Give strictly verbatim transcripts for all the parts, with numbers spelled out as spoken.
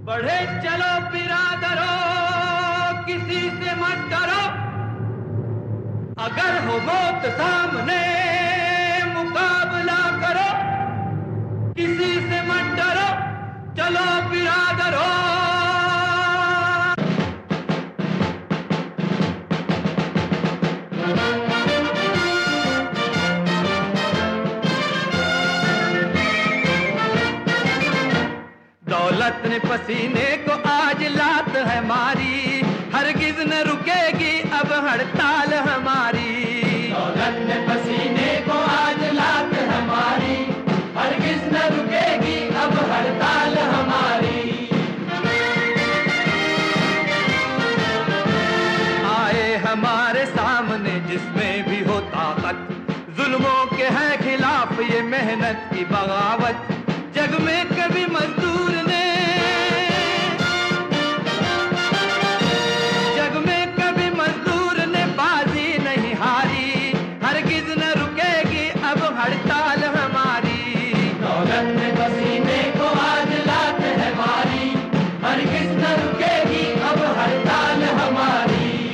बढ़े चलो बिरादरो, किसी से मत डरो, अगर हो मौत सामने मुकाबला करो, किसी से मत डरो, चलो बिरादरो। दौलत ने पसीने को आज लात है मारी, हरगिज न रुकेगी अब हड़ताल हमारी। दौलत ने पसीने को आज लात हमारी, हरगिज न रुकेगी अब हड़ताल हमारी। आए हमारे सामने जिसमें भी हो ताकत, जुल्मों के है खिलाफ ये मेहनत की बगावत। जग में कभी मजदूर ने, जग में कभी मजदूर ने बाजी नहीं हारी, हरगिज न रुकेगी अब हड़ताल हमारी। दौलत में पसीने को आज लात है मारी, हरगिज न रुकेगी अब हड़ताल हमारी।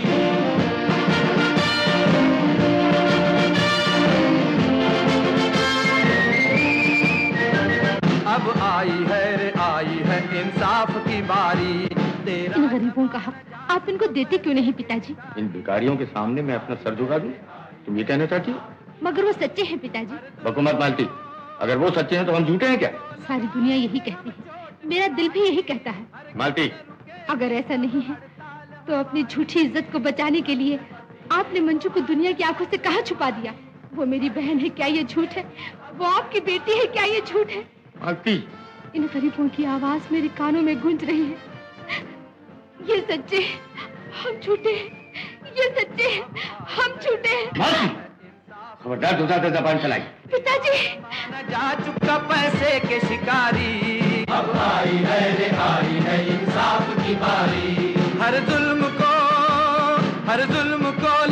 अब आई है रे आई है इंसाफ की बारी। इन गरीबों का हक आप इनको देते क्यों नहीं पिताजी? इन भिखारियों के सामने मैं अपना सर झुका दूं? तुम ये कहना चाहती हो? मगर वो सच्चे हैं पिताजी। बकुमत मालती, अगर वो सच्चे हैं तो हम झूठे हैं क्या? सारी दुनिया यही कहती है, मेरा दिल भी यही कहता है। मालती, अगर ऐसा नहीं है तो अपनी झूठी इज्जत को बचाने के लिए आपने मंजू को दुनिया की आंखों से कहाँ छुपा दिया? वो मेरी बहन है, क्या ये झूठ है? वो आपकी बेटी है, क्या ये झूठ है? मालती, इन गरीबों की आवाज मेरे कानों में गूंज रही है। ये सच्चे हैं, हम झूठे हैं। ये सच्चे हैं, हम झूठे हैं। मालती, खबरदार दूसरा से ज़बान चलाई। पिताजी, जा चुका पैसे के शिकारी, अब आई है रे आई है इंसाफ की बारी। हर जुल्म को, हर जुल्म को